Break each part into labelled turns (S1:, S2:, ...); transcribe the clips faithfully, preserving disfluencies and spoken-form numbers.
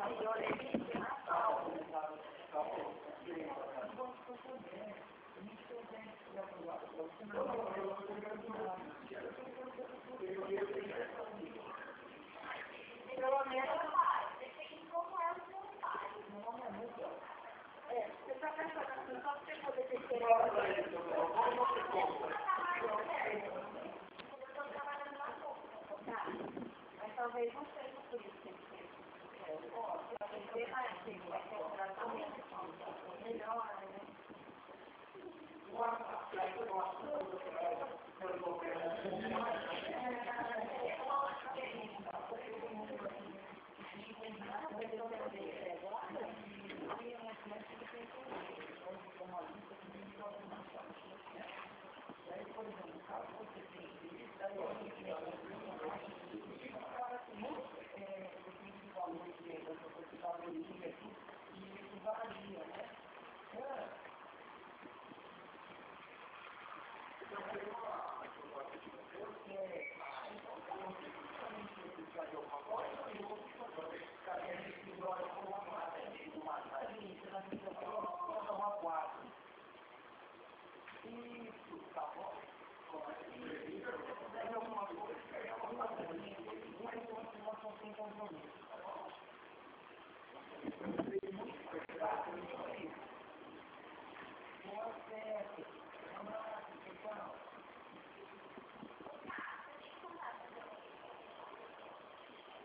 S1: Talvez não seja por isso que ele fez. Ele vai ter que tratamento melhor, né?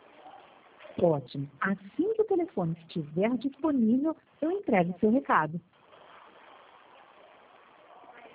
S2: Ótimo. Assim que o telefone estiver disponível, eu entrego seu recado.